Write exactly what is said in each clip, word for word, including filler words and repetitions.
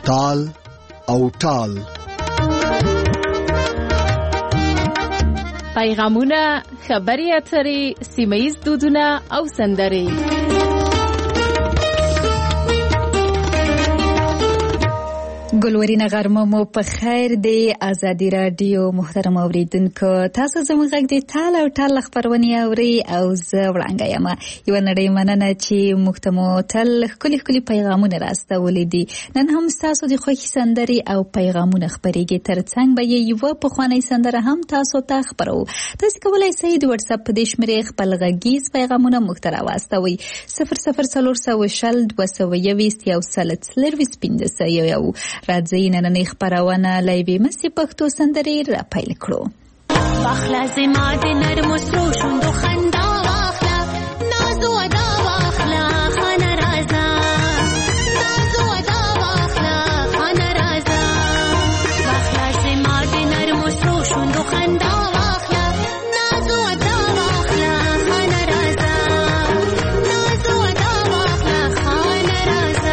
تال او ټال. پیغامونه، خبري اترې، سیمه‌ییز دودونه او سندرې. ګلورین غرمه مو په خیر دی. آزادي رادیو محترم اوریدونکو، تاسو زموږ غږ د ټال او ټال خبرونه اوري او زه وړاندې یم. یو نړۍ مننه چې موږ ته مو تل ښکلي ښکلي پیغامونه راستولي دي. نن هم تاسو د خوښي سندرې او پیغامونه خبرېږي. ترڅنګ به یو پخوانی سندره هم تاسو ته خبرو. تاسو کولای شئ د واتس اپ په دې شمېرې خپل غږیز پیغامونه موږ ته راواستوئ. صفر صفر څلور سوه شل دوه سوه یوویشت یو سل څلرویشت پنځه سوه یو. راځئ نننۍ خپرونه له یوې مستې پښتو سندرې را پیل کړو. واخله زما د نرمو سرو شونډو خندا واخله، نازو ادا واخله خانه راځه، نازو ادا واخله خانه راځه. واخله زما د نرمو سرو شونډو خندا واخله، نازو ادا واخله خانه راځه، نازو ادا واخله خانه راځه.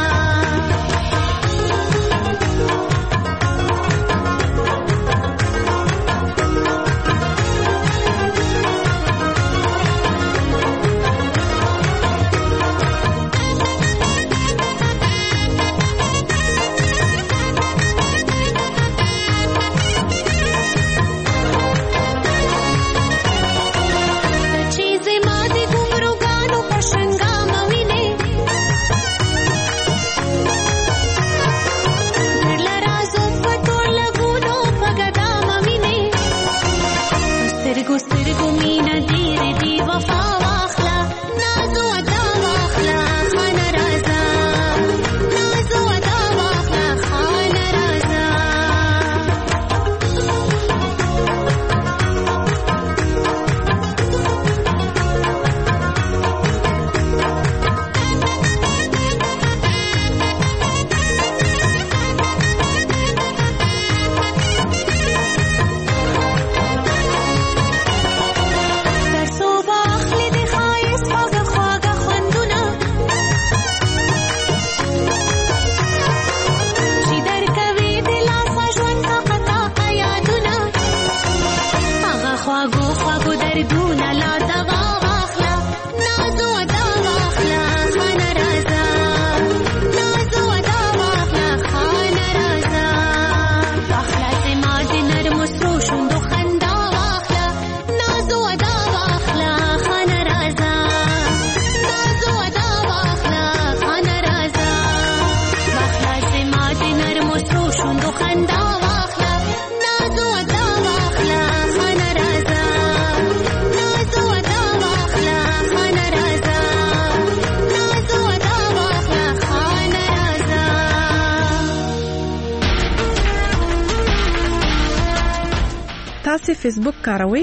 تاسو فیسبوک کاروئ؟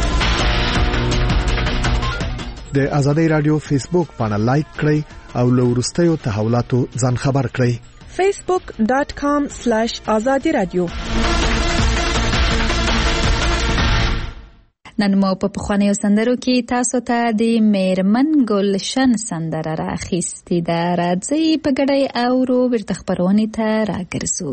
د آزادۍ رادیو فیسبوک باندې لایک کړئ او له وروستیو تحولاتو ځان خبر کړئ. فیسبوک ډاٹ کام سلیش آزادي رادیو. نن مو په پخوانیو سندرو کې تاسو ته د میرمن ګلشن سندره راخیستې ده. راځئ په ګډه اورو، ورته خپرونې ته راګرځو.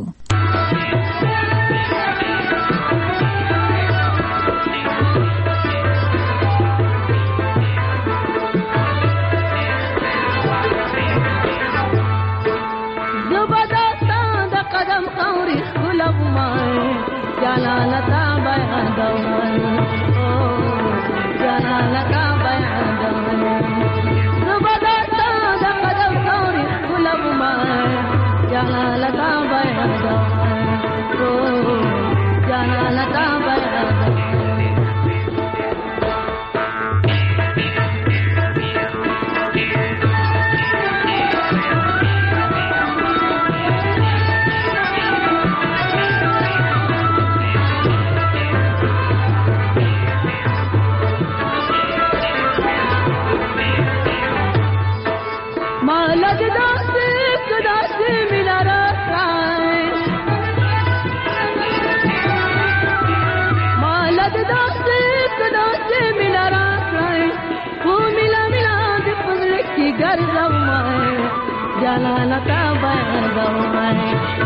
جلالتا بیانوم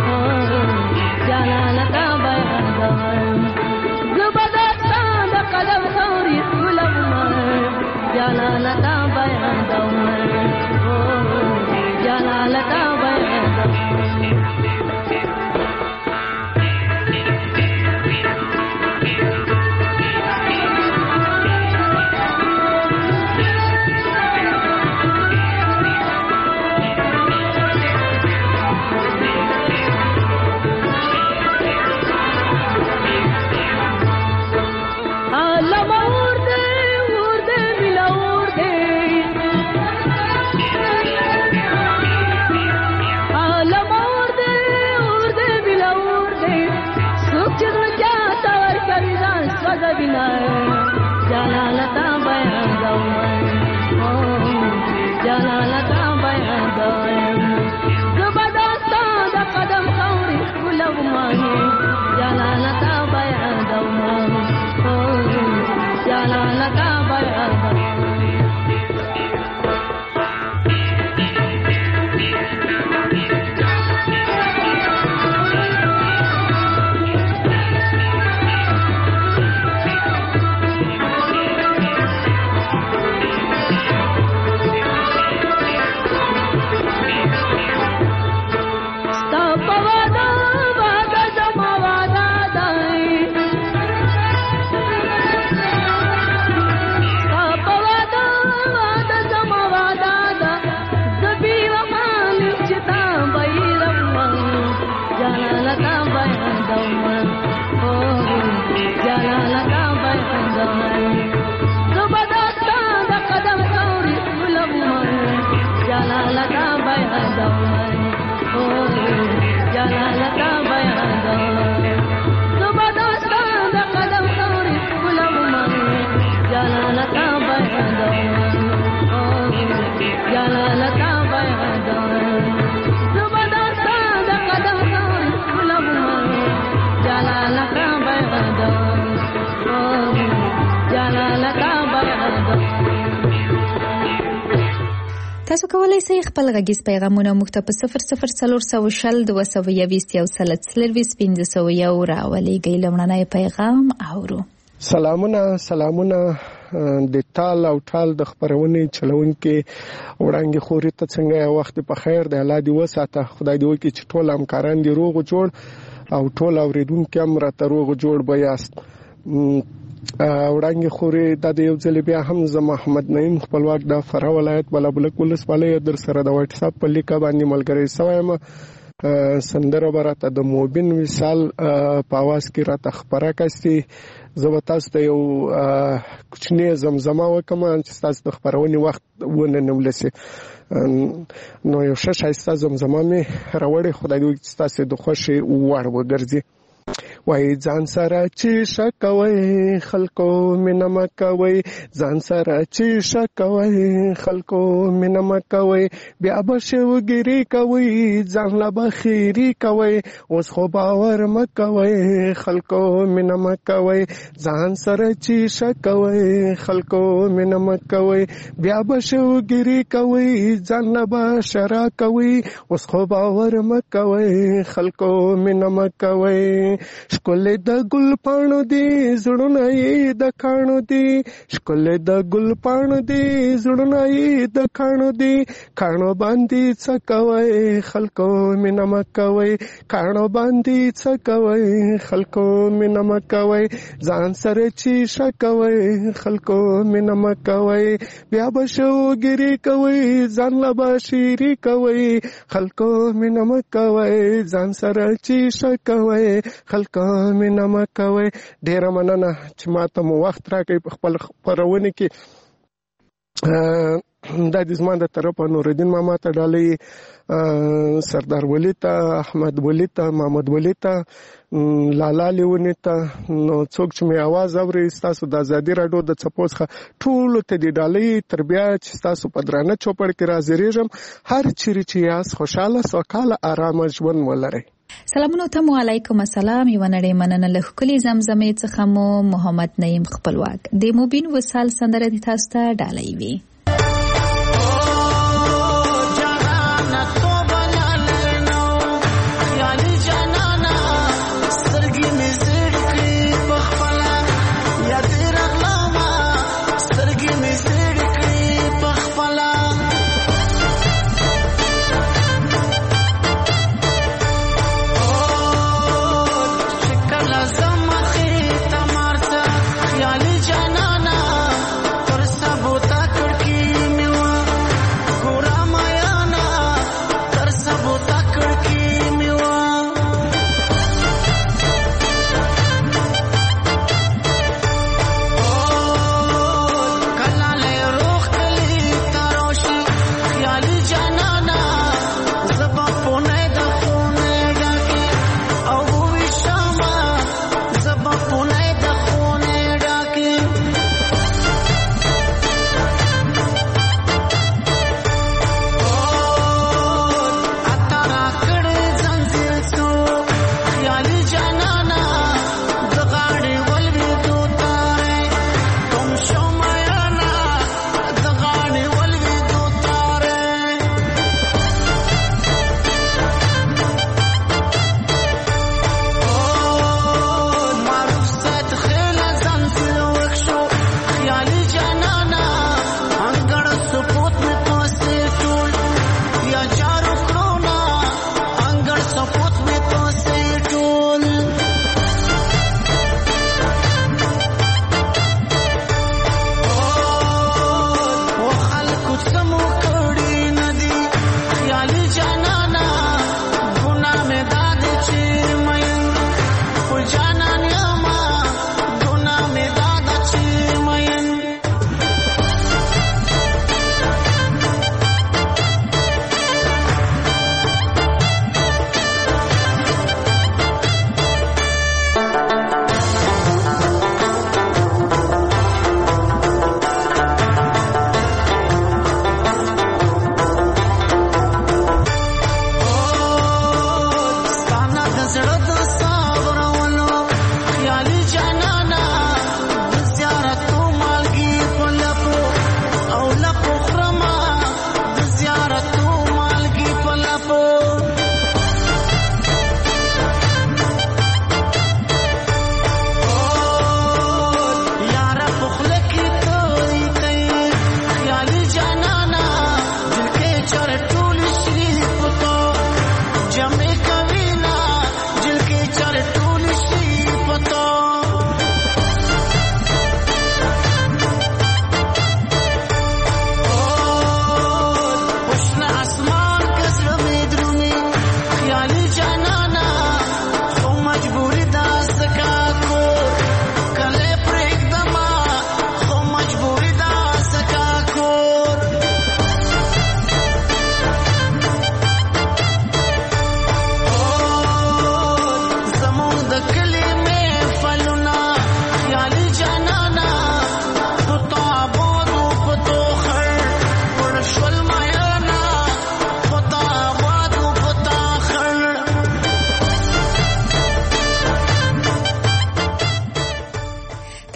جلالتا بیانوم زبدستا د قدم خوري ګلوم جلالتا بیانوم جلالتا بیانوم جلالتا بیانوم جلالتا بیانوم زبردستا د قدم خوري ګلوم جلالتا بیانوم جلالتا بیانوم تاسو کولای شئ خپل غږیز پیغامونه موږ ته په صفر صفر څلور سوه شل دوه سوه یویشت یو سل څلرویشت پنځه سوه یو راولېږئ. لومړنی پیغام اورو. سلامونه سلامونه د تال او ټال د خبرونې چلونکي وړاندې خوري ته څنګه وخت په خیر د الله دی وساته. خدای دې وکړي چې ټول همکاران دي روغ جوړ او ټول اوریدونکي هم راته روغ جوړ به یاست. وړاندې خوري د یو ځل بیا هم زه محمد نعیم خپلواک د فراه ولایت بلابلک ولسوالۍ در سره د واتس اپ په لیکه باندې ملګری سوایم. سندره براته د موبین وصال په आवाज کې راته خبره کستي. زه به تاسو ته یو کوچنی زمزمه وکم چې تاسو د خبرونې وخت ونه نولسي. نو یو ښه ښایسته زمزمه مې راوړې. خدای دې وکړي چې تاسو د خوښې وړ وګرځي. وای ځان سره چې شکوي خلکو مینه مکوي ځان سره چې شکوي خلکو مینه مکوي بیا به شوګری کوي ځان لا بخیری کوي اوس خو باور مکوي خلکو مینه مکوي ځان سره چې شکوي خلکو مینه مکوي بیا به شوګری کوي ځان لا بشرا کوي اوس خو باور مکوي خلکو مینه مکوي. شکل د ګل پاڼو دی زړونه یې د کاڼو دی شکل د ګل پاڼو دی زړونه یې د کاڼو دی کاڼو باندې څه کوي خلکو مینه مکوي کاڼو باندې څه کوي خلکو مینه مکوي ځان سره چې شکوي خلکو مینه مکوي بیا به شوګری کوي ځان لا بشری کوي خلکو مینه مکوي ځان سره چې شکوي خلکو مینه مکوي. ډیره مننه چې ماته مو وخت راکړئ په خپل خپرونه کې. دا د زما د طرفه نورالدین ماما ته ډالۍ، سردار ولی ته، احمد ولی ته، محمد ولی ته، لالا لیونی ته. نو څوک چې مې आवाज اوري ستاسو د ازادي راډیو د څپو څخه ټولو ته د ډالۍ تر بیا چې ستاسو په درانه چوپړ کې راځرېږم. هر چیرې چې یاست خوشحاله سوکاله آرامه ژوند ولرئ. سلامونه ته مو علیکم السلام. یو نړۍ مننه له ښکلې زمزمې څخه مو محمد نعیم خپلواک د موبین وصال سندره د تاسو ته ډالۍ وي. جهان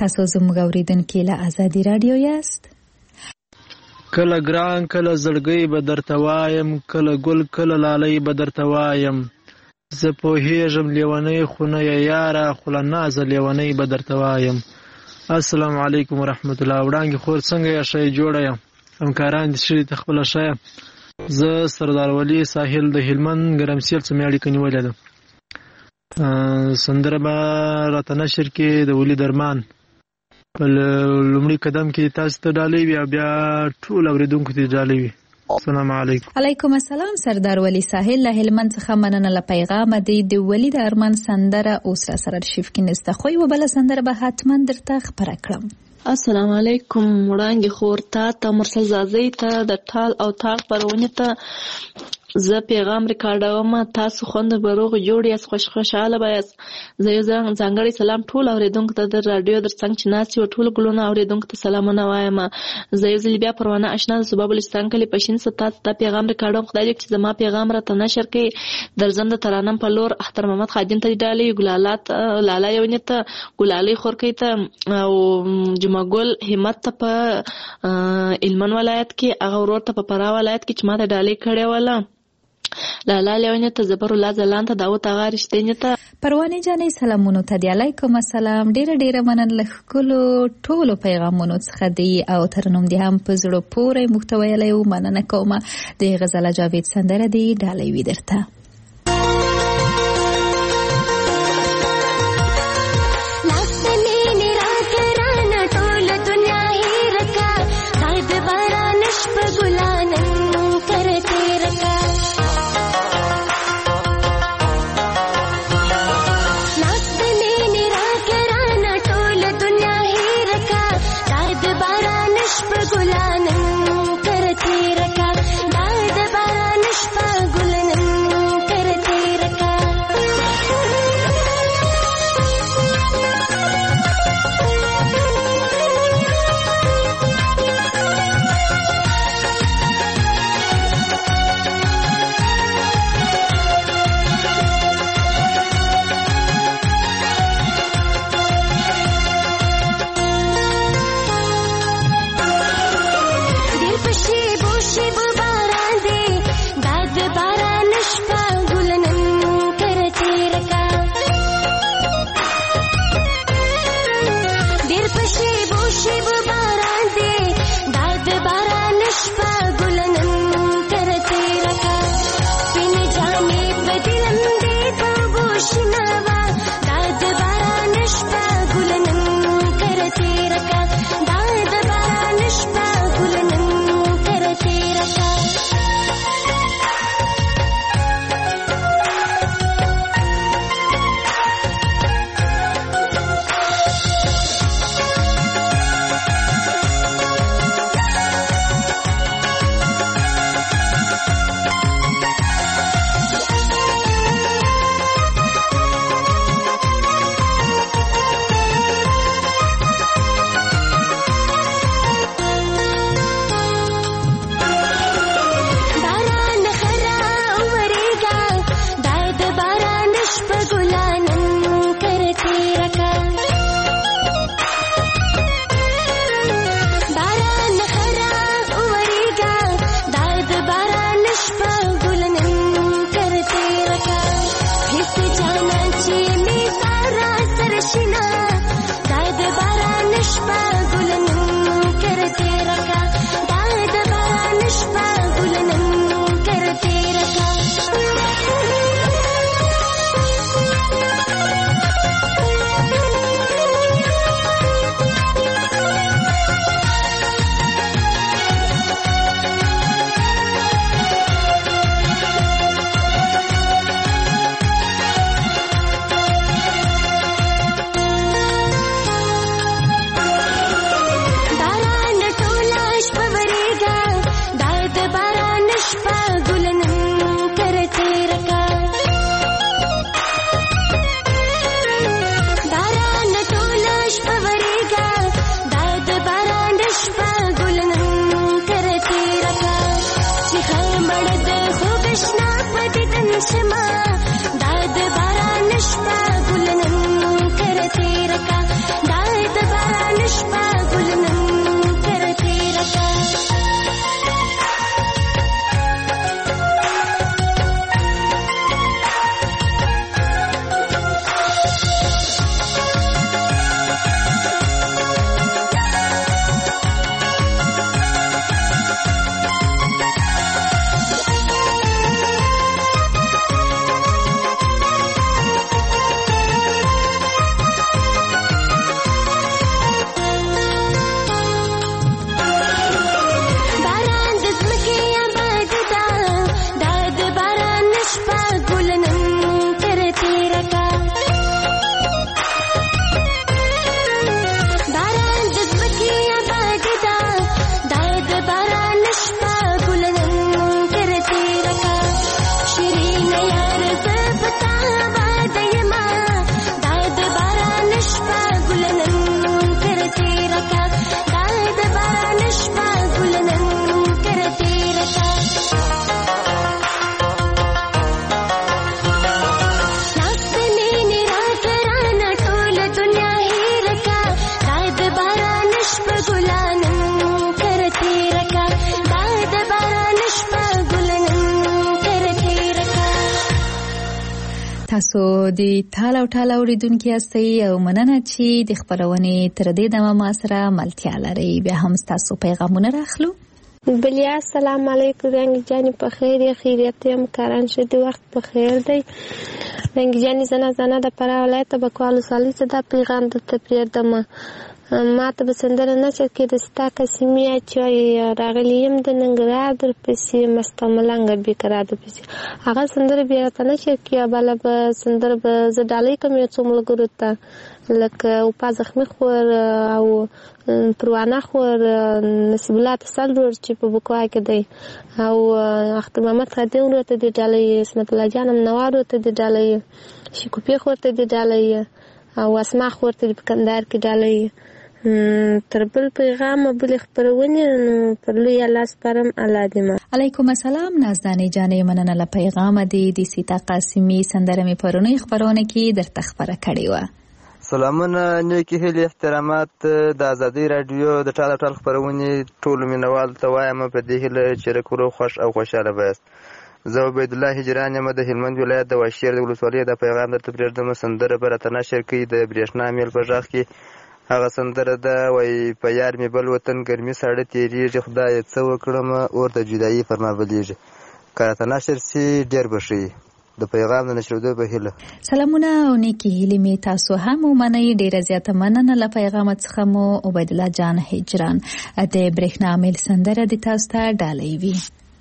تاسو زموږ اوریدونکي له آزادي رادیو یاست. کله ګران کله زړګی به درته وایم، کله ګل کله لالۍ به درته وایم. زه پوهېږم لیونۍ خو نه یې یاره، خو له نازه لیونۍ به درته وایم. السلام علیکم ورحمت الله. وړانګې خور څنګه یې؟ ښه یې جوړه یم، همکاران دې ښه دي، ته خپله ښه یم. زه سردار ولي ساحل د هلمند ګرمسیل څخه مې اړیکه نیولې ده. سندره به راته نشر کې د ولي درمان په لومړي قدم کې تاسو ته ډالۍ وي او بیا ټول اورېدونکو ته ډالۍ وي. السلام علیکم. علیکم السلام. سردار ولی ساحل له هلمند څخه مننه له پیغام دی. د ولی د ارمان سندره اوس را سره ارشیف کې نسته، خو یو بل سندره به حتما درته خبره کړم. السلام علیکم. وړانګې خور تا ته مرسل زازۍ ته د ټال او تاق پرونې ته زه پیغام ریکارډوم. تاسو خوند به روغ جوړ یاست، خوش خوشحاله به یاست. زه یو ځانګړی سلام ټول اورېدونکو ته د راډیو در څنګ چې ناست یو ټول ګلونه اورېدونکو ته سلامونه وایم. زه یو ځل بیا پروانه اشنا د صوبه بلوچستان کلي پشین څخه تاسو ته پیغام ریکارډوم. خدای دې چې زما پیغام راته نشر کړي. درځم د ترانم په لور اختر محمد خادم ته ډالۍ، ګلالات لالا یونې ته، ګلالۍ خورکۍ ته او جمعه ګل همت ته په هلمند ولایت کې، هغه ورور ته په فراه ولایت کې چې ما ته ډالۍ کړې وله. لالا لیونی ته، زبر الله ځلان ته، داوود اغا رښتینی ته. پروانې جانې سلامونو ته دی. علیکم السلام. ډیره ډیره مننه له ښکلو ټولو پیغامونو څخه دی او ترنم دې هم په زړه پورې موږ ته ویلی و. مننه کومه. د غزاله جاوید سندره دی ډالۍ وي درته. شما داد باران شپه ګلنن کرته رکا داد باران تاسو د تال او ټال اوریدونکو یاستئ او مننه چې د خبرونې تر دې دمه ما سره ملتیا لرئ. بیا هم تاسو پیغامونه راخلو. بلیا السلام علیکم رنگ جانی په خیر خیریت یم کاران شدی وخت په خیر دی رنگ جانی زنه زنه د پر ولایت بکوالو سالي څه د پیغام د تپریدم ما ته به سندره نشر کې د ستا قسمیه چې راغلی یم د ننګرهار در پسې مستملنګ بیکرا د پسې هغه سندره بیا ته نشر کې بل به سندره به زه ډالۍ کوم یو څو ملګرو ته لکه او په زخمی خور او پروانه خور نصیب الله تسلور چې په بکوا کې دی او اختر محمد خادم ورته د ډالۍ اسمت الله جانم نوار ورته د ډالۍ شکوپی خور ته د ډالۍ او اسما خور ته په کندهار کې ډالۍ تر بل پیغام بل خبرونه پر لوی الله سپارم الله دې علیکم السلام نازدانې جانې مننه له پیغام دې د سیتا قاسمی سندره می پرونی خبرونه کې در تخبره کړی و. سلامونه نیکی هیلې احترامات د ازادي رادیو د ټاله ټال خبرونه ټول مینوال ته وایم په دې هیله چې رکورو خوش او خوشاله بایست. زه عبید الله هجران یم د هلمند ولایت د واشیر د ولسوالۍ د پیغام درته پرېږدم سندره به راته نشر کړي د برېښنا میل په غږ کې هغه سندره ده وایي په یار مې بل وطن ګرمي ساړه تېرېږي خدایه څه وکړم اور د جدایي پر ما بلیږي که راته نشر سي ډېر به ښه د پیغام د نشرېدو په هیله. سلامونه او نیکې هیلې مې تاسو هم ومنئ. ډېره زیاته مننه له پیغامه څخه مو عبید الله جان هجران د برېښنا میل سندره د تاسو ته ډالۍ وي.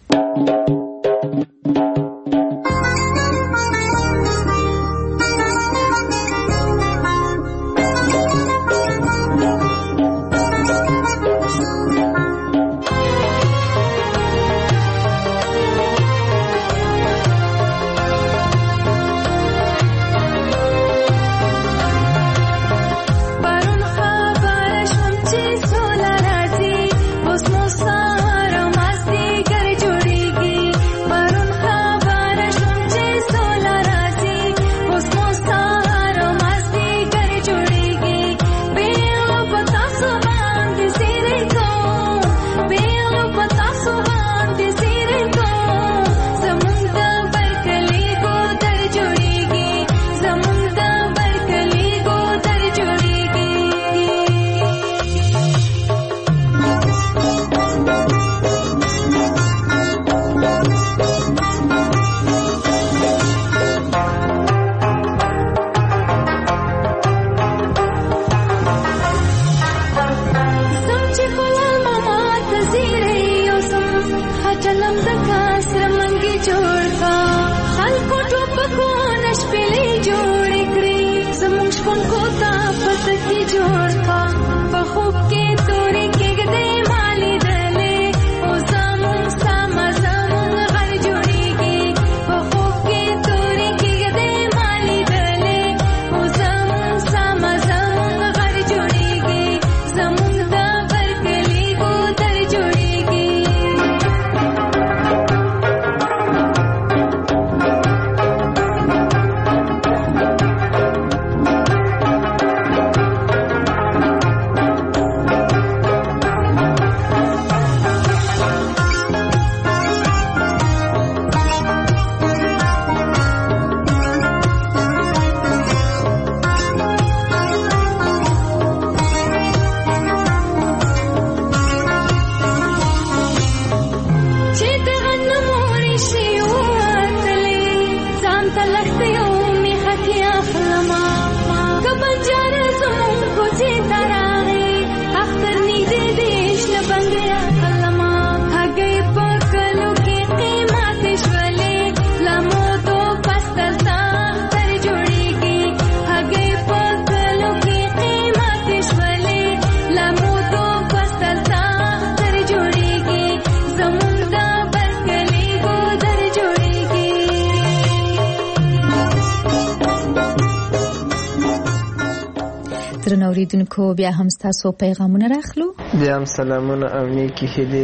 اوریدونکو بیا هم تاسو پیغامونه راخلو. بیا هم سلامونه او نیکی هیلې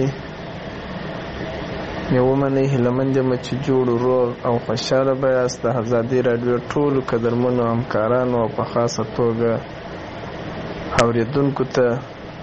مې ومنئ. هیلهمند یم چې جوړ روغ او خوشحاله به یاست. د ازادي راډیو ټولو قدرمنو همکارانو او په خاصه توګه اوریدونکو ته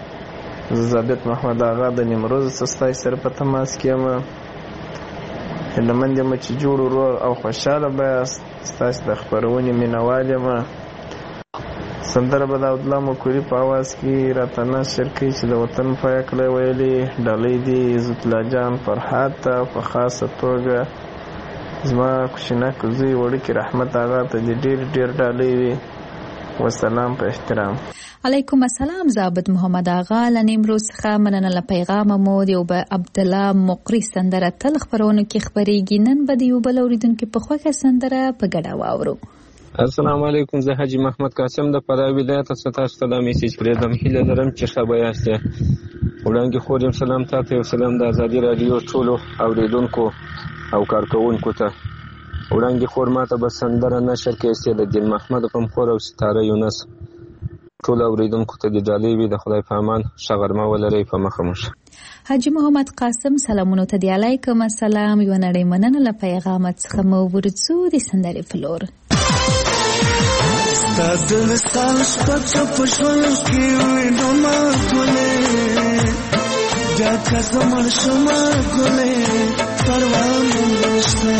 زه ثابت محمد آغا د نیمروز څخه ستاسو سره په تماس کې یم. هیلهمند یم چې جوړ روغ او خوشحاله به یاست. ستاسې د خپرونې مینهوال یم. سندره به د عبدالله مکوري په اواز کې راته نشر کوي چې د وطن پایه کړی ویلي ډالۍ دي عزت الله جان فرحات ته په خاصه توګه زما کوچنک زوی وړوکي رحمت آغا ته دې ډېر ډېر ډالۍ وي. وسلام په احترام. علیکم السلام. زابد محمد آغا له نیمروز څخه مننه له پیغامه مو د یو به عبدالله مقري سندره تل خپرونو کې خپرېږي. نن به د یو بل اورېدونکي په خوښه سندره په ګډه واورو. السلام علیکم. زه حاجي محمد قاسم د فراه ولایت څخه تاسو ته دا میسیج پرېږدم. هیله لرم چې ښه به یاستې. وړاندې خور یم سلام تاته یو سلام د ازادي راډیو ټولو اورېدونکو او کارکوونکو ته. وړاندې خور ماته به سندره نشر کړي سید الدین محمد غمخور او ستاره یونس. ټول اوریدونکو ته د ډالۍ وي. د خدای په امان ښه غرمه ولرئ. په مخه مو شه. حاجي محمد قاسم سلامونو ته دی. علیکم السلام. یو نړۍ مننه له پیغامت څخه مو ورڅو د سندرې فلور. ستا د وصال شپه چې په ژوند کې وینو ما ګلې بیا که زه مړ شمه ګلې پروا مې نشته.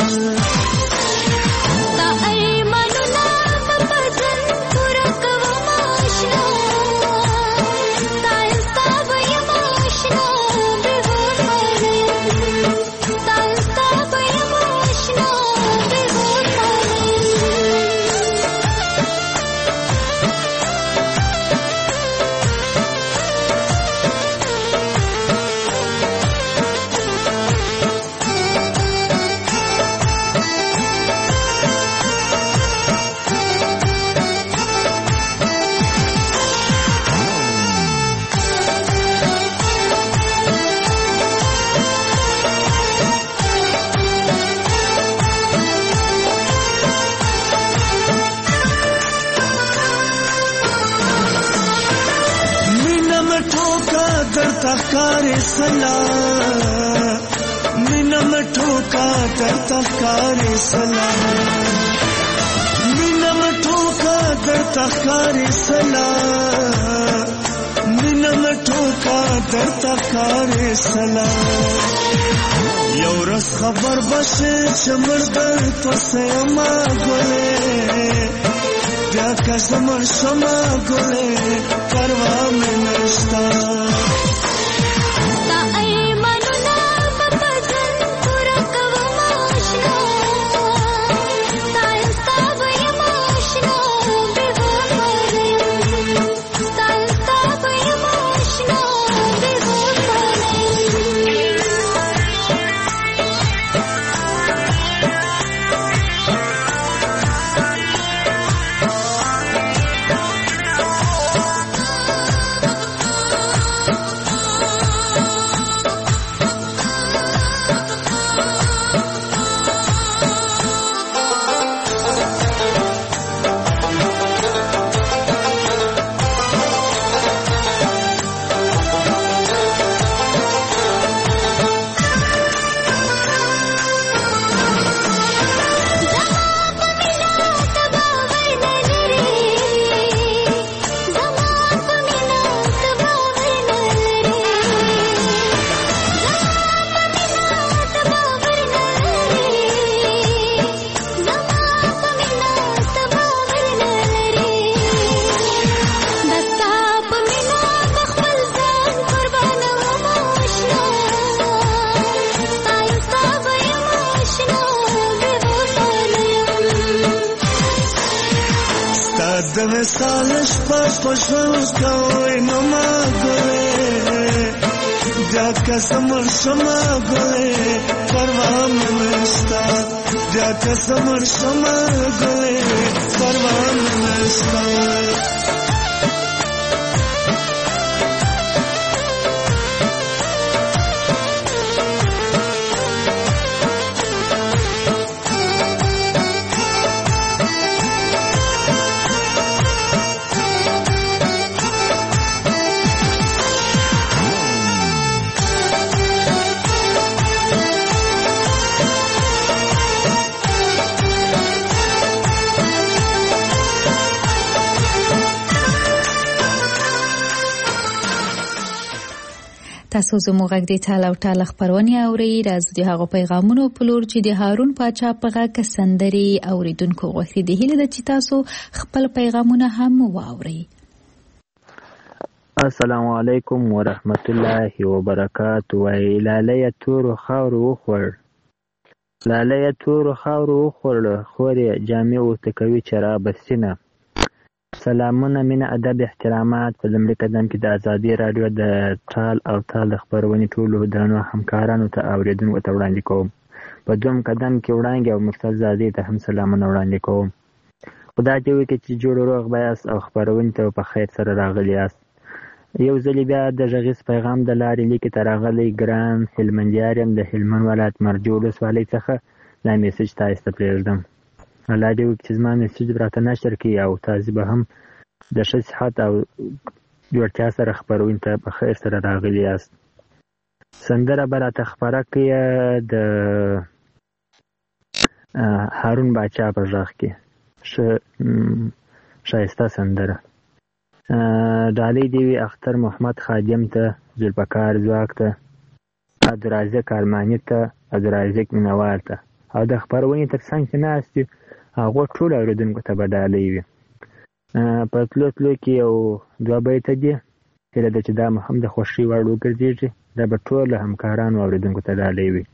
تخکارې سلا مینه مټو کا در تخکارې سلا مینه مټو کا در تخکارې سلا مینه مټو کا در تخکارې سلا. یو ورځ خبر بشه چې مردر پسې ما ګلې بیا که زه مړ شمه ګلې پروا مې نشته. سالش پاس پشوز کوي نو ما ګلې بیا که زه مړ شمه ګلې پروا مې نشته. بیا که زه مړ شمه ګلې پروا مې نشته. تاسو زموږ غږ د ټال او ټال خبرونه اورئ. راځي د هغو پیغامونو په لور چې د هارون پاچا په غږ سندري اوریدونکو غوښتي دي. هیله ده چې تاسو خپل پیغامونه هم واورئ. السلام علیکم ورحمت الله وبرکاته. وای لاله تور خاور وخور لاله تور خاور وخور خوري جامع او تکوي چرا بسینه. سلامونه مینه ادب احترامات. په لمړي قدم کې د ازادي رادیو د ټال او ټال خبرونې ټولو درنو همکارانو ته اوریدونکو ته وړاندې کوم. په دوم قدم کې وړاندې او مرتضی زادي ته هم سلامونه وړاندې کوم. خدای دې وکړي چې جوړ روغ بیاست او خبرونې ته په خیر سره راغلی یاست. یو ځل بیا د غږیز پیغام د لارې لیکې ته راغلی ګران هلمندیار یم د هلمند ولایت مرجو ولسوالۍ څخه دا میسج تاسو ته پرېږدم. الله دې وکړي چې زما میسج راته نشر کړي او تاسو به هم د ښه صحت او جوړتیا سره خپرونې ته په خیر سره راغلي یاست. سندره به راته خپره کړي د هارون باچا په غږ کې ښایسته سندره. ډالۍ دې وي اختر محمد خادم ته، ذوالفقار ځواک ته، عبدالرازق ارماني ته، عبدالرازق مینوال ته او د خپرونې تر څنګ چې ناست دي هغو ټولو اورېدونکو ته به ډالۍ وي. په تلو تلو کې یو دوه بیته دي، هیله ده چې دا هم د خوښۍ وړ وګرځېږي. دا به ټولو همکارانو اورېدونکو ته ډالۍ وي.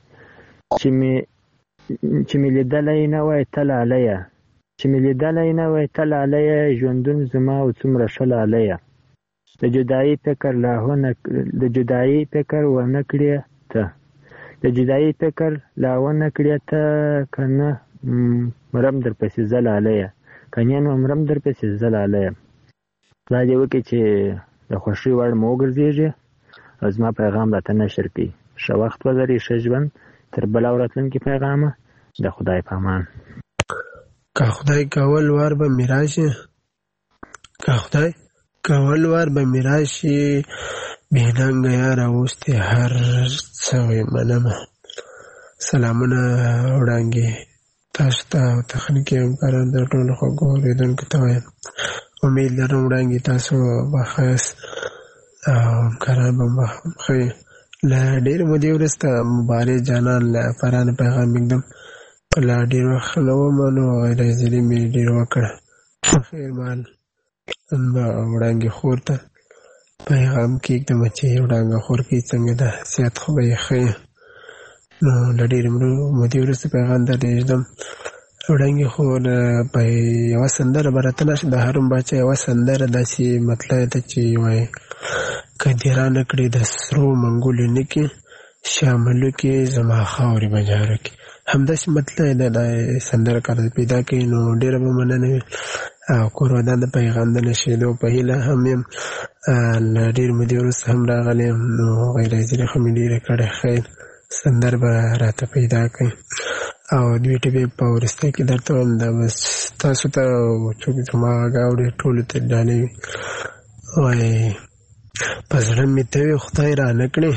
چې مې لیدلی نه وای ته لالیه، چې مې لیدلی نه وای ته لالیه، ژوندون زما او څومره ښه لالیه. د جدایي فکر لا د جدایي فکر ونه کړې ته، د جدایي فکر لا ونه کړې ته، که نه مرم در پسې زه لالیه، که نه نو مرم در پسې زه لالیه. خدای دې وکړي چې د خوښۍ وړ مو وګرځېږي او زما پیغام راته نشر کړي. ښه وخت ولرئ، ښه ژوند. تر بله او راتلونکي پیغامه د خدای په امان. که خدای کول وار به مې راشي، که خدای کول وار به مې راشي، بېننګه یاره اوس دې هر څه وي منمه. سلامونه وړاندې تاسو ته او تخنیکي همکارانو ته ټولو خوږو اورېدونکو ته وایم. امید لرم وړاندې تاسو به ښایست او همکاران به ښه وي. له ډېرې مودې وروسته مبارز جانان له فرانه پیغام ایږدم. له ډېر وخت نه ومه نو غیرحاضري مې ډېر وکړه. خیر مال به وړانګې خور ته پیغام کېږدم چې وړانګه خور کې څنګه ده، صحت خو به یې ښه یې. نو له ډېرې مودې وروسته پیغام درته ایږدم. وړانګې خور په یوه سندره به راته نشي، د هارون باچا یوه سندره داسې مطلع ده چې وایي که دې رانه کړې د سرو منګولو نکې، شاملو کې زما خاورې به جاره کې. همداسې مطلع ده دا سندره که راته پیدا کړي نو ډېره به مننه وي. او کور ودان د پیغام د نشېدو په هیله هم یم. له ډېرې مودې وروسته هم راغلی یم نو غیرحاضري خو مې ډېره کړې. خیر سندر به راته پیدا کړي او دوی ټپې په وروستۍ کې درته وایم دا بس تاسو ته څوک زما غږ اوري ټولو ته ډالۍ وي. وایي په زړه مې ته وي خدای را نه کړې،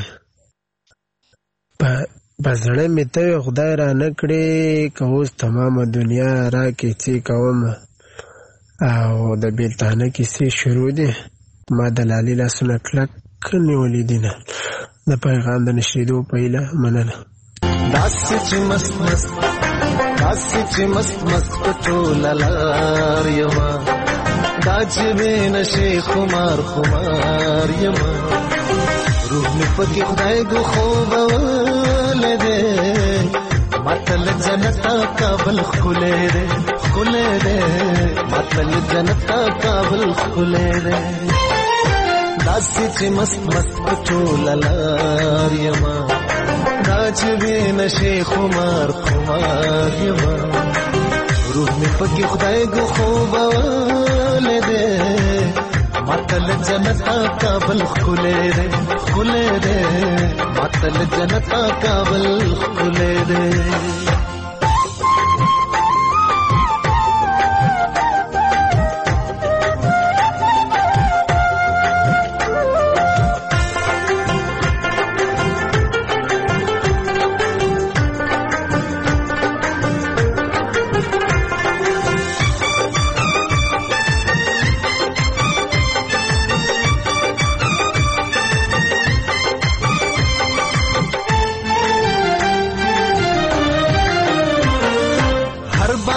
په زړه مې ته وي خدای را نه کړې، که اوس تمامه دنیا را کې څه کوم او د بېلتانه کیسې شروع دي. ما د لالې لاسونه کلک نیولي دي نه. د پیغام د نشریدو په هیله مننه. داسې چې مست مست داسې چې مست مست په ټوله لار یمه، دا چې بې نشې خمار خمار یمه، روح مې پکې خدای ګو خوبولی دی، ماته له جنته کابل ښکلی دی ښکلی دی، ماته له جنته کابل ښکلی دی. داسې چې مست مست په ټوله لار یمه، دا چې بې نشې خمار خمار یمه، روح مې پکې خدای ګو خوبولی دی، ماته له جنته کابل ښکلی دی ښکلی دی، ماته له جنته کابل ښکلی دی.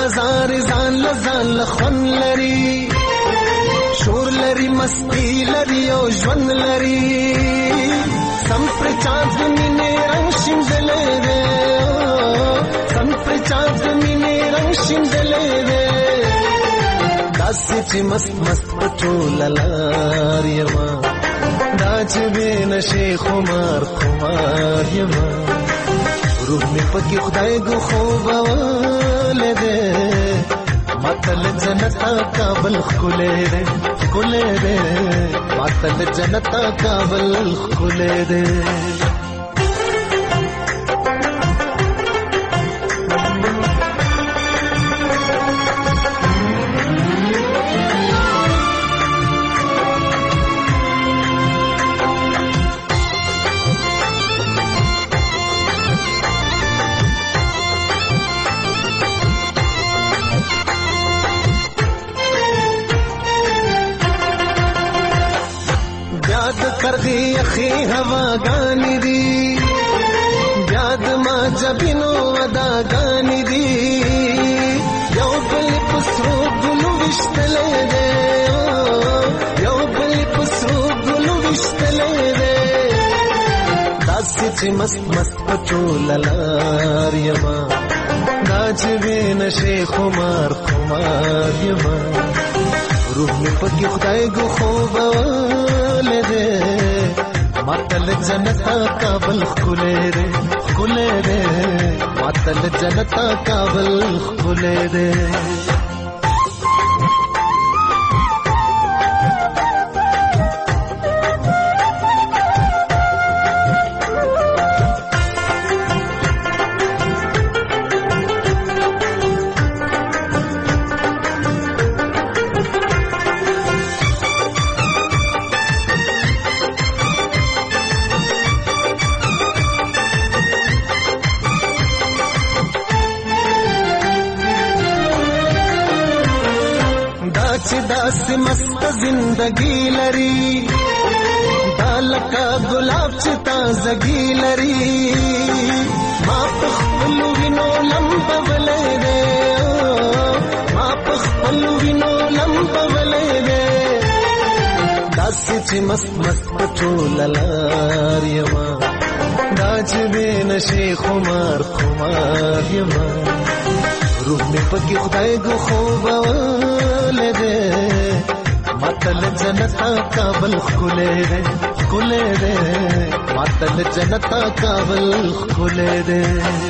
نظر ځان لزان لخون لري شور لري مستی لري او ژوند لري سم پر چاند مینې رنگ شیندلې ده سم پر چاند مینې رنگ شیندلې ده داسې چې مست مست پټول لار یما دا چې بین شیخ عمر خمار یما روح می پکې خدای ګو خوب ولده ماتل جنتا کابل خلے دے خلے دے ماتل جنتا کابل خلے دے کرغی اخی ہوا گانی دی یاد ما جبینو ودا گانی دی یو بل پسرو گلو وشتلے دے یو بل پسرو گلو وشتلے دے داسی چی مست مست پچول لار یما داج بین شیخ عمر خمار یما روح می پکی خدای گو خوب ولده ماتل جنتا کابل خلے دے خلے دے ماتل جنتا کابل خلے دے داس مست زندگی لري دالکا گلاب چې تازگی لري ما په خپل وینو لمبه ولې ده ما په خپل وینو لمبه ولې ده داس چې مست مست پټول لار یما دا چې بین شیخ عمر خمار یما روح می پکې خدای ګو خوب ولده ماتل جنتا کابل خلے دے خلے دے ماتل جنتا کابل خلے دے.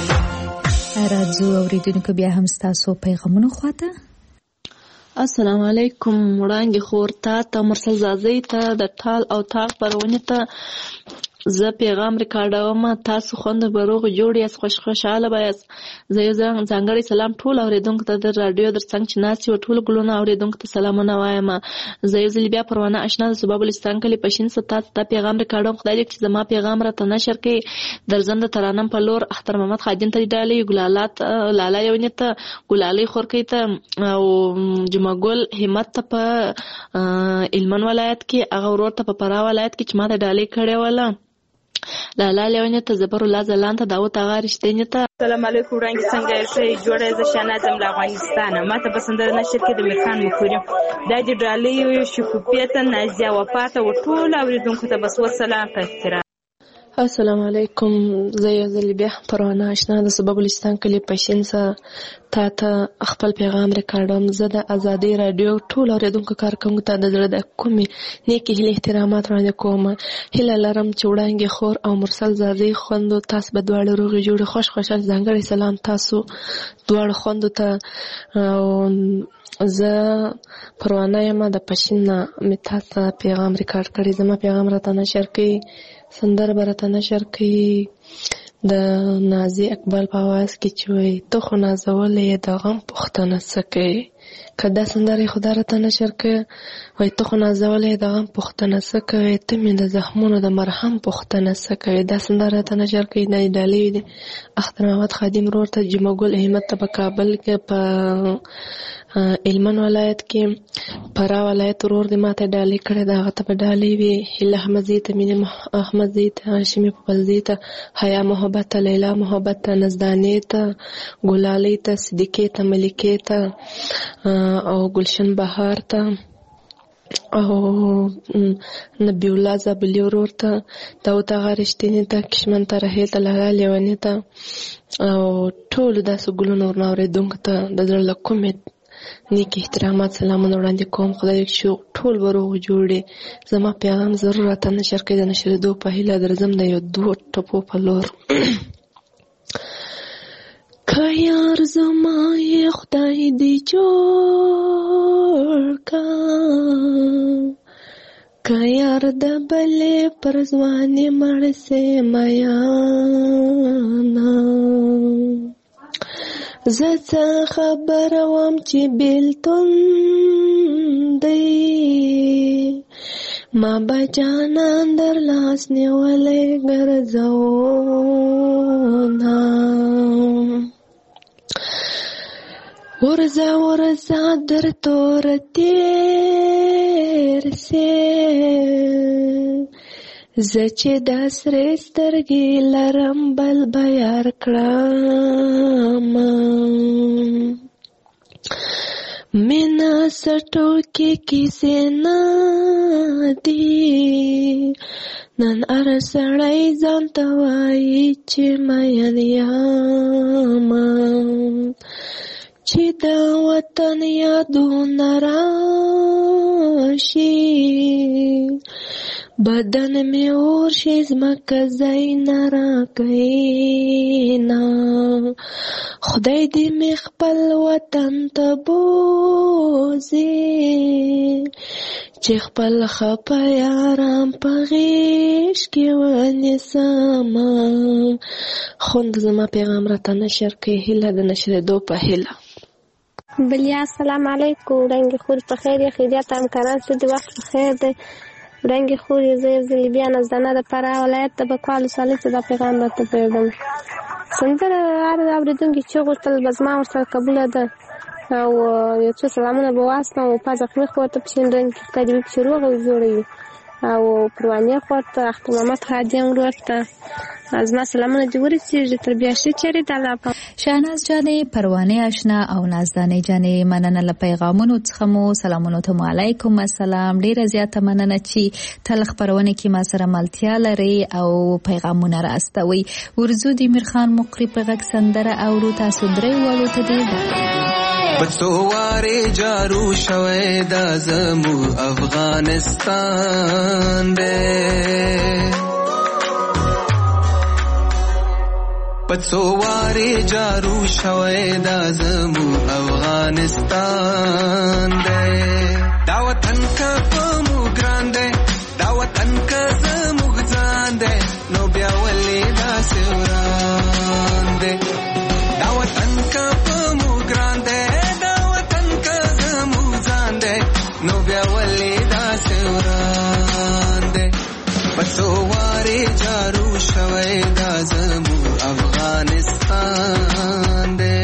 راځو اوریدونکو بیا هم ستاسو پیغامونه خواته. السلام علیکم وړانګې خور تا ته مرسل زازۍ ته د ټال او تاق پرونې ته زه پیغام ریکارډوم تاسو خوند به روغ جوړ یاست خوش خوشحاله به یاست زه یو ځانګړی سلام ټول اورېدونکو ته د راډیو در څنګ چې ناست یو ټولو ګلونه اورېدونکو ته سلامونه وایم زه یو ځلې بیا پروانه اشنا د سبا بلستان کلي پشین څه تاسو ته پیغام ریکارډوم خدای دې چې زما پیغام راته نشر کړي درزند ترانم په لور اختر محمد خادم ته ډالۍ ګلالات لالا یونې ته ګلالۍ خورکۍ ته او جمعه ګل همت ته په علمن ولایت کې هغه ورور ته په فراه ولایت کې چې ما ته ډالۍ کړې وله لالا لیونی ته زبر الله زلان ته داوود اغا رښتینی ته السلام علیکم وړاندې څنګه یې جوړه ز شانازم له افغانستان ما ته بسندر نشر کې د میرخان مکورم د دې ډالۍ شکوپیته نازیا وفات او ټول اوریدونکو ته بس وسلام په احترام. السلام علیکم زه یو ځل بیا پروانه اشنا د سبا بلستان کلي پښین څه تا ته خپل پیغام ریکارډوم زه د ازادي رادیو ټول اوریدونکو کارکونکو ته د زړه د کومې نیکې هیلې احترامات وړاندې کوم هیله لرم چې وړانګې خور او مرسل زازۍ خوندو تاسو به دواړه روغې جوړې خوش خوشحال ځانګړی سلام تاسو دواړه خوندو ته زه پروانه یم د پښین نه مې تاسو پیغام ریکارډ کړی زما پیغام راته نشر کړئ سندر برته نشر کړي د نازي اقبال په आवाज کې چې وي ته خو نازولې د غم پښتنه سکه که دا سندره خدا راته نشر کړې وایي ته خو نازولې د غم پوښتنه څه کوې ته مې د زخمونو د مرهم پوښتنه څه کوې دا سندره راته نشر کړې دا یې ډالۍ دي اختر محمد خادم ورور ته جمعه ګل احمد ته په کابل کې په هلمند ولایت کې فراه ولایت ورور دې ماته ډالۍ کړې ده هغه ته به ډالۍ وي هیله احمدزي ته مینې احمدزي ته هاشمي پپلزي ته حیا محبت ته لیلا محبت ته نزدانې ته ګلالۍ ته صدیقې ته ملکې ته او گلشن بهار ته او نبی الله زابلی ورور ته داود آغا رښتیني ته کشمن ته رحیل ته لالا لیوني ته او ټولو داسې ګلونو ورنه اورېدونکو ته د زړه له کومې نیک احترامات سلامونه وړاندې کوم خدای دې چې ټول به روغ جوړې زما پیغام ضرور راته نشر کړئ د نشرېدو په هیله درځم د یو دوو ټپو په لور که یار زما یې خدای دې جوړ کا که یار د بلې پر ځوانې مړ سې میانا زه څه خبره وم چې بېلتون دی ما به جانان در لاس نیولی ګرځونا ورځه ورځه در تور تېر سې زه چې دا سرې سترګې لرم بل به یار کړم مینه سټو کې کیسې نه دي نن هر سړی ځان ته وایي چې مین یم چې د وطن یادونه راشي بدن مې اور شي ځمکه ځای نه راکوي نه خدای دې مې خپل وطن ته بوځي چې خپل خپه یاران په غېږ کې ونیسمه خوند زما پیغام راته نشر کړئ هیله د نشرېدو په هیله بلیا السلام علیکم وړانګې خورې په خیر یې خیریت همکاران څه د وخت په خیر دی وړانګې خورې زه یو ځلې بیا نزدانه د فراه ولایت د بکوال ولسوالۍ څخه دا پیغام راته پرېږدم سندره هر اورېدونکي چې غوښتل به زما ورسره قبوله ده او یو څو سلامونه به واستم او پاس زخمي خور ته په شینډنګ کې خدای دې وکړي چې روغ او جوړه وي او پروانې خور ته اختر محمد خادم ورور ته زما سلامونه دې ورسېږي تر بیا ښه چېرې د الله په شاهناز جانې پروانې اشنا او نازدانې جانې مننه له پیغامونو څخه مو سلامونه ته علیکم السلام ډېره زیاته مننه چې تل خپرونه کې ما سره ملتیا لري او پیغامونه راستوي ورزو د میرخان مقری په غږ سندره اورو تاسو درې والو ته دې بڅو واره جارو شوه دا زمو افغانستان دې پڅو واره جارو شوه دا زمو افغانستان دې دا وطن کا پمو ګران دې دا وطن کا زمو ځان دې نو بیا ولې دا سوران دې دا وطن کا پمو ګران دې نو بیا ولې دا سوران دې پڅو واره جارو شوه دا زمو افغانستان دې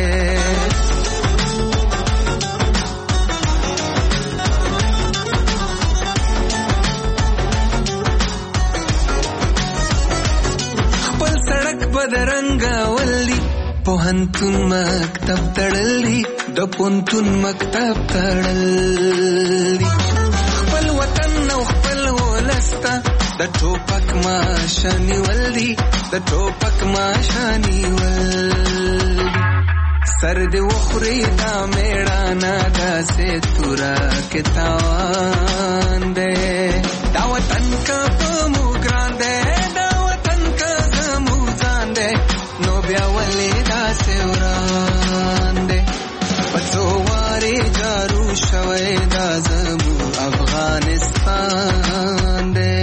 خپل سړک بدرنګ ولي پوهنتون مکتب تړلی د پونتون مکتب تړلی خپل وطن او خپل ولستا د ټوپک ماشانی ولدي د ټوپک ماشانی ولدي سر دې وخوري دا میړانا داسې تورا کې تاوان دې دا وطن کا پمو ګران دې دا وطن کا زمو ځان دې نو بیا ولې دا سوران دې پڅو واره جارو شوه دا زمو افغانستان دې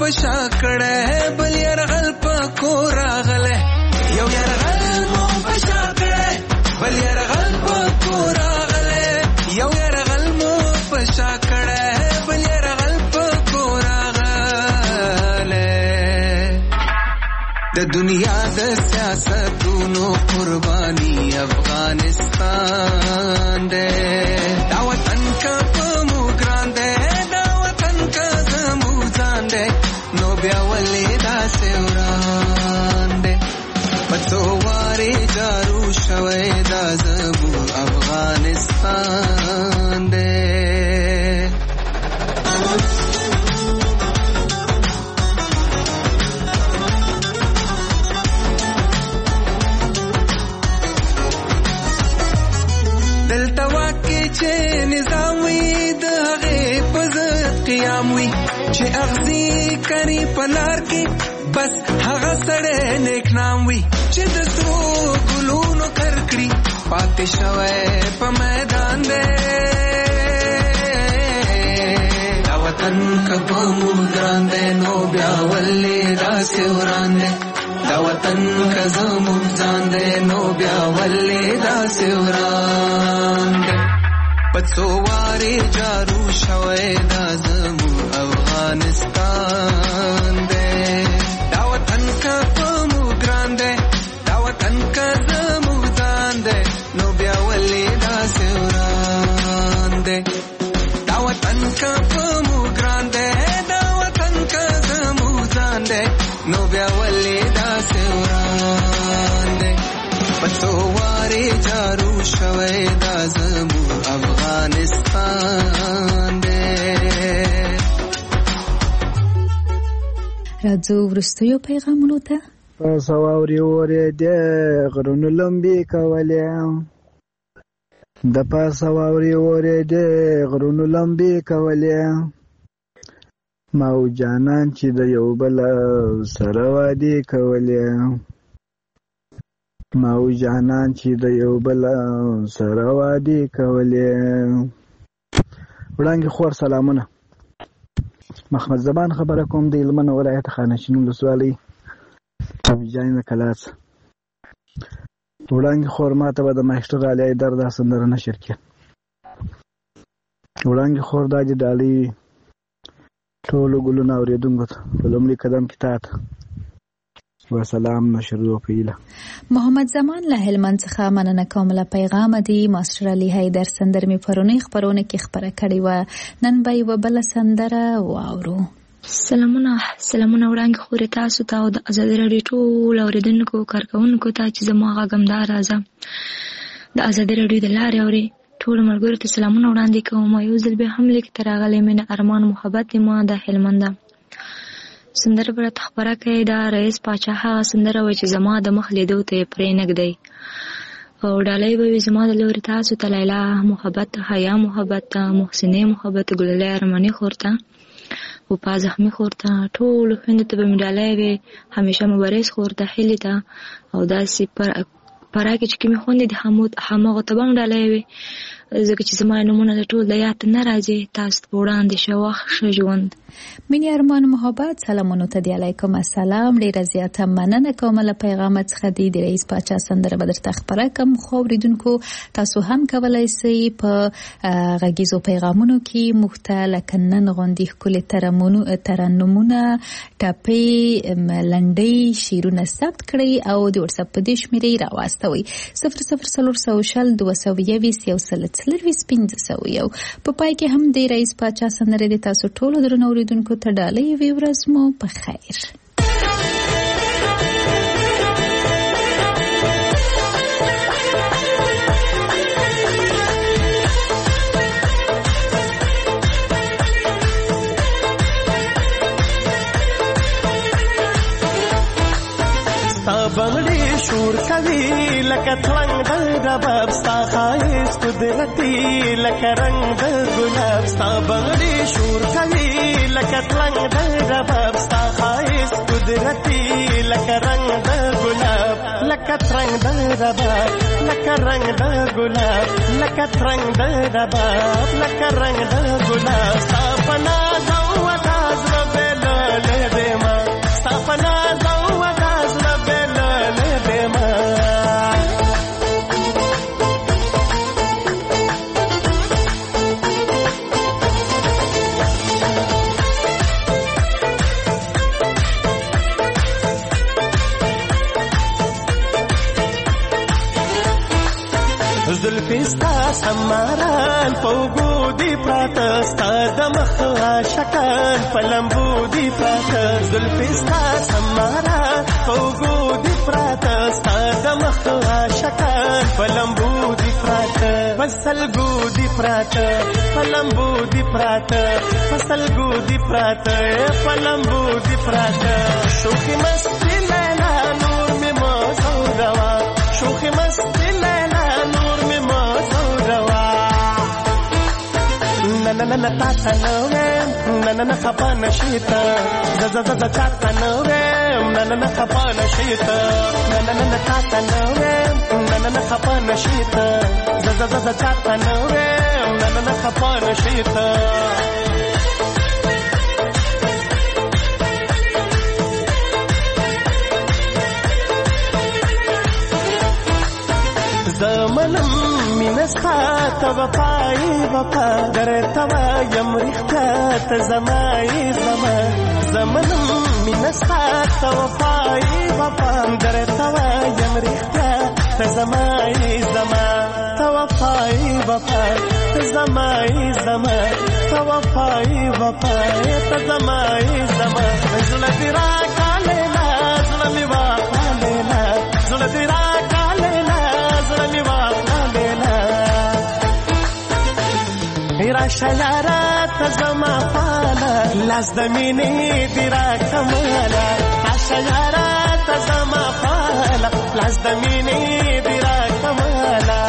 پشا کړه بل يرغل پکو راغله یو يرغل مو پشا کړه بل يرغل پکو راغله یو يرغل مو پشا کړه بل يرغل پکو راغله د دنیا د سیاستونو قرباني افغانستان دې دا وطن کا پمو ګران دې دا وطن کا زمو ځان دې نو بیا ولې دا سوران دې پڅو واره جارو شوي دا زمو افغانستان دې چې نظام وي د هغه پزت قیام وي چې اغزي کری پلار کې بس هغه سره نیک نام وي چې د سرو ګلونو کرکړي پاتې شوی په میدان دی دا وطن کبه مو ګران دی نو بیا ولې داسې وران دی دا وطن کزه مو ځان دی نو بیا ولې داسې وران دی پڅو واره جارو شوي دا زمو افغانستان دې دا وطن کا پمو ګران دې دا وطن کا زمو ځان دې نو بیا ولې دا سوران دې دا وطن کا پمو ګران دې دا وطن کا زمو ځان دې نو بیا ولې دا سوران دې پڅو واره جارو شوي دا زمو افغانستان دې راځو ورستیو پیغامونو ته پاسواوري وره دې غرونو لمبي کولې د پاسواوري وره دې غرونو لمبي کولې ماو جانان چې د یو بل سره وادي کولې ماو جانان چې د یو بل سره وادي کولې وړاندې خور سلامونه محمد زمان خبره کوم د هلمند ولایت خانشین ولسوالۍ جاین کلاس وړاندې خور ماته به د ماستر علي ایدر دا سندره نشر کړي وړاندې خور دا چې ډالۍ ټولو ګلونه اورېدونکو ته په لومړي قدم کې تا ته وسلام نشر وکیله محمد زمان له هلمند څخه مننه کوم له پیغام دی ماستر علي حیدر سندر می پرونی خبرونه کې خبره کړې و نن به یو بل سندره واورو سلامونه سلامونه وړاندې خورې تاسو ته او د ازادي راډیو ټول اوریدونکو کارکونکو ته چې زما غږمدار راځم د ازادي راډیو د لارې اوري ټول ملګرو ته سلامونه وړاندې کوم یو ځل به هم لیک تراغلې مینه ارمان محبت ما د هلمند سندره پر خبره کوي دا رئیس پاچا هغه سندره و چې زما د مخ لیدو ته پرې نګدی او ډالۍ به زما د لوري تاسو ته لیلا محبت حیا محبت محسنه محبت ګلله ارمانی خورته او پازخمی خورته ټول خوند ته به ډالۍ وي همیشه مبارز خورته هلیتا او دا سی پر پراکه چې کوم خوند د حمود حماغه ته به ډالۍ وي ځکه چې زما نمونه د ټول د یاد نه راځي تاسو په وړاندې شوخ ژوند مینه ارمان محبت سلامونه ته دی علیکم السلام ډیر زیاته مننه کوم له پیغام څخه دی د رئیس پاچا سندره بدر تخبره کوم خو ریدونکو تاسو هم کولای شئ په غږیزو پیغامونو کې مختلف کنن غوندي کله ترمونو ترنمونه ټاپي لنډي شیرونه ثبت کړئ او د واتس اپ په شمیرې راوستوي صفر صفر صفر سوشل دوه سوه یویس یو سل څلوېښت پنځه سوه یو په پای کې هم د رئیس پاچا سندره د تاسو ټولو درنو اوریدونکو ته ډالۍ وي ورځ مو په خیر بغړې شور کوي لکه ترنګ د رباب ستا ښایست قدرتي لکه رنګ د ګلاب ستا بغړې شور کوي لکه ترنګ د رباب ستا ښایست قدرتي لکه رنګ د ګلاب لکه ترنګ د رباب لکه رنګ د ګلاب لکه ترنګ د رباب لکه رنګ د ګلاب ستا په ناز او ادا زړه بېلولی دی زلفې ستا سماران په اوږو دي پراته ستا د مخ عاشقان په لمبو دي پراته زلفې ستا سماران په اوږو دي پراته ستا د مخ عاشقان په لمبو دي پراته په سلګو دي پراته په لمبو دي پراته په سلګو دي پراته په لمبو دي پراته شوخي مستي لیلا نور مې ما زوروا شوخي مستي لیلا نور مې ما زوروا نه نه نه تا ته نه ویم نه نه نه خفه نشې ته زه زه زه زه چا ته نه ویم نه نه نه خفه نشې ته نه نه نه تا ته نه ویم نه نه نه خفه نشې ته زه زه زه زه چا ته نه ویم نه نه نه خفه نشې ته زمنم مینستا ته وفای وفا درته وایم رښتیا ته زمای زما زمنم مینستا ته وفای وفا درته وایم رښتیا ته زمای زما ته وفای وفا ته زمای زما ته وفای وفا ته زمای زما زړه دې راکاله زړه مې واخاله زړه دې راشه یاره ته زما پاله لاس د مینې دې راکماله راشه یاره ته زما پاله لاس د مینې دې راکماله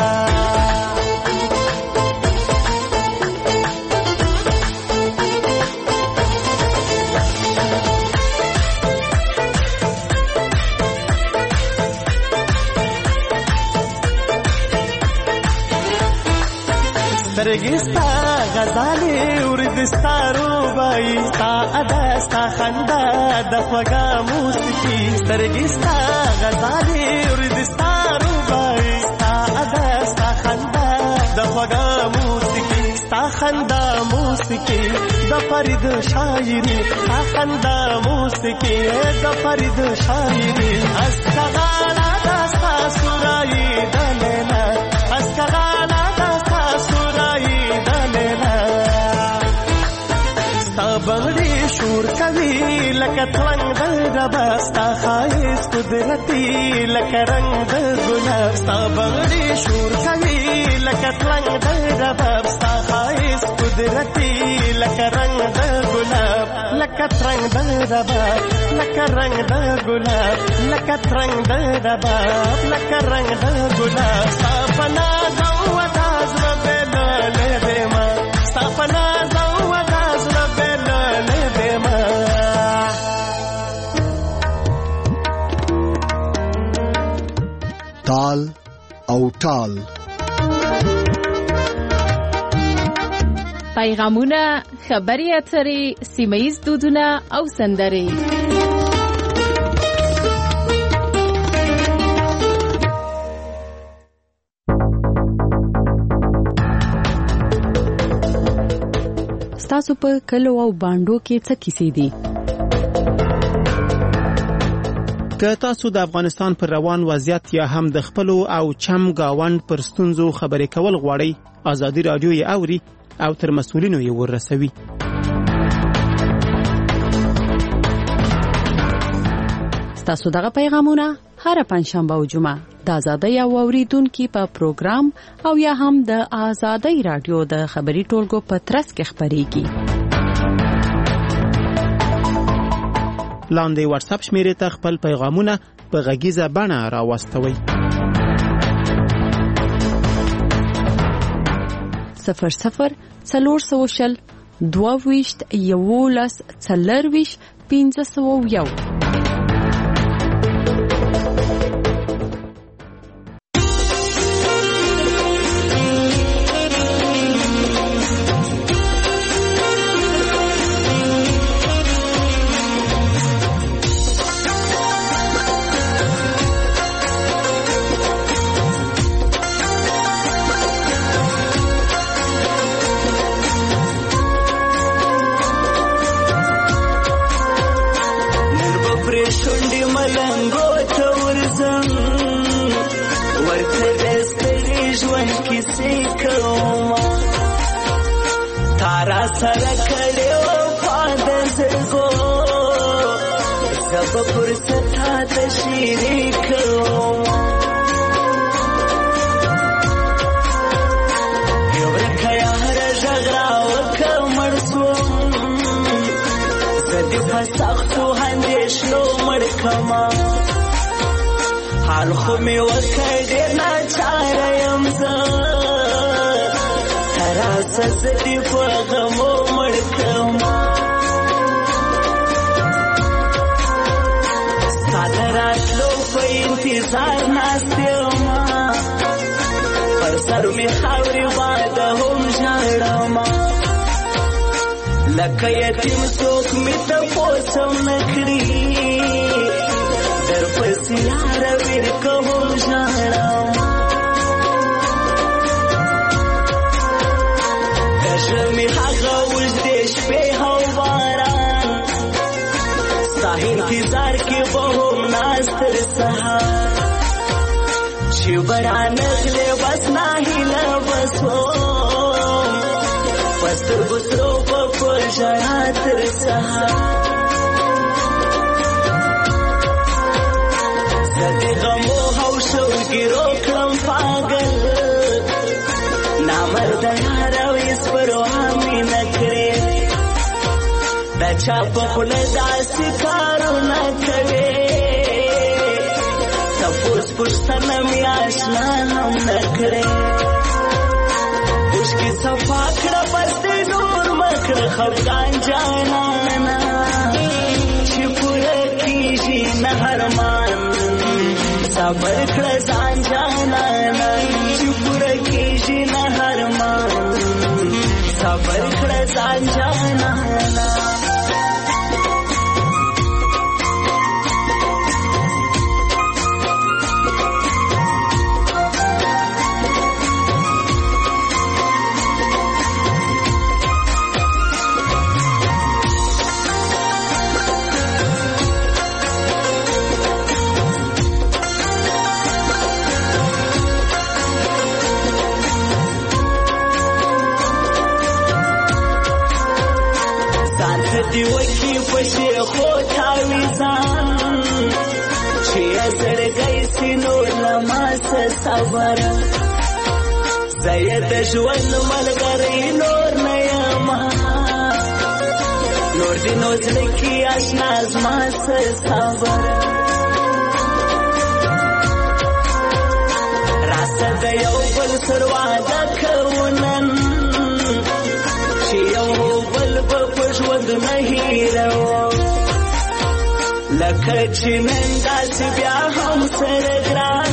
سترګې ستا غزالې ورځې ستا روبایي ستا ادا ستا خندا د خوږه موسیقي سترګې ستا غزالې ورځې ستا روبایي ستا ادا ستا خندا د خوږه موسیقي ستا خندا موسیقي د فرید شاعري ستا خندا موسیقي د فرید شاعري اسکغاله دا ستا سورایي د لیلا اسکغاله دا ستا سورایي د لیلا ستا بغړې شور کوي لکه ترنګ د رباب ستا ښایست قدرتي لکه رنګ د ګلاب ستا بغړې شور کوي لکه ترنګ د رباب ستا ښایست قدرتي لکه رنګ د ګلاب لکه ترنګ د رباب لکه رنګ د ګلاب لکه ترنګ د رباب لکه رنګ د ګلاب ستا په ناز او ادا زړه بېللی دیمه ستا په ناز او ادا زړه بېللی دیمه تال او ټال پیغامونه، خبرې اترې، سیمه‌ییز دودونه او سندرې. ستاسو په کلو او باندو کې څه کیسې دي؟ که تاسو د افغانستان پر روان وضعیت یا هم د خپلو او چم گاوند پر ستونزو خبرې کول غواړئ، ازادي رادیو یې اوري او تر مسؤلینو یې ورسوي. ستاسو دغه پیغامونه هر پنځشنبه او جمعه د ازادۍ او اوریدونکو په پروګرام او یا هم د ازادۍ رادیو د خبري ټولګو په ترڅ کې خبريږي. لاندې واتس اپ شمیرې ته خپل پیغامونه په غږیزه بڼه راوستوئ. صفر صفر څلور سوه شل دوه ویشت یولس څلرویشت پنځه سوه یو. کیسې کوم تارا سره کړې وفا د زړګو زه به فرصت ته شریکوم یو ورکه یاره غږ راوکړه مړ شوم زه دې په سختو اندېښنو مړ کړمه حال خو مې وکړ ډېر ناچاره یم زه ته راشه زه دې په غمو مړ کړمه ستا د راتلو په انتظار ناست یمه پر سر مې خاورې باده هم ژاړمه لکه یتیم څوک مې تپوس هم نه کړي در پسې یاره ورکه هم ژاړمه د ژمي هغه اوږدې شپې او باران ستا انتظار کې به هم ناست تر سهار چې به رانغلې بس ناهیله به شوم په سترګو سرو به په ژړا تر سهار زه د غمو او شوګیرو کړم پاګل نامرده یاره ویس پروا مې نه کړې د چا په خوله داسې کارونه کوې تپوس پوښتنه مې اشنا هم نه کړې اوښکې صفا کړه بس دې نور مه کړه خفګان جانانه چې پوره کېږي نه ارمان صبر کړه ځان جانانه چې پوره کېږي نه ارمان صبر کړه ځان جانانه دی وکی پشی خو تاویزان چی زړګی سینو لماس صبر زید ژوند ملګری نور نه یم نور دی نو زړه کې آشنا زما صبر راسه د یو بل سر وعده کوونن چې یو بل په ژوند نه هیروم لکه چې نن داسې بیا هم سره ګران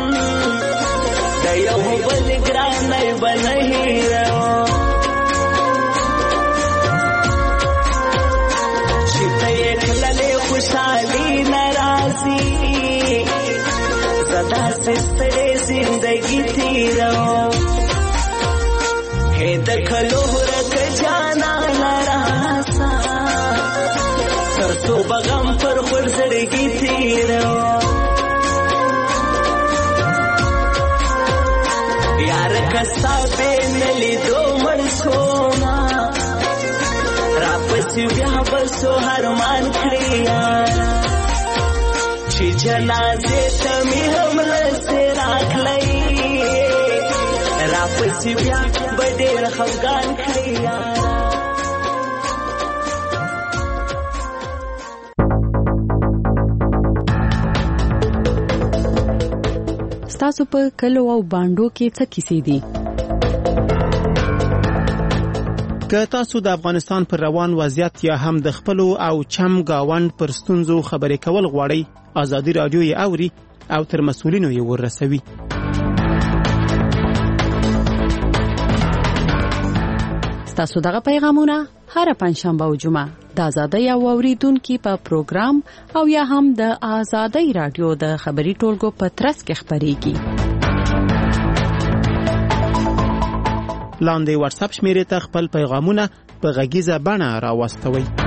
د یو بل ګرانی به نه هیروم چې ته یې تللې خوشحالي نه راځي زه داسې ستړې زندګي تېروم هې د کلو ورکه جانانه راسه تر څو به غم پر خپل زړګي تېروم یاره که ستا بې نه لیدو مړ شومه راپسې بیا به څو ارمان کړې یاره چې جنازې ته مې هم لسې راکړی راپسې بیا به ډېر خفګان کړې یاره ستاسو په کلو او باندو کې څه کیسې دي؟ که تاسو د افغانستان پر روان وضعیت یا هم د خپلو او چم گاوند پر ستونزو خبرې کول غواړئ، ازادي رادیو یې اوري او تر مسؤلینو یې ورسوي. تاسو دغه پیغامونه هر پنځشنبه او جمعه د ازادۍ او اوریدونکو په پروګرام او یا هم د ازادۍ رادیو د خبري ټولګو په ترڅ کې خبريږي. لاندې واتس اپ شمیرې ته خپل پیغامونه په غږیزه بڼه راوستوئ.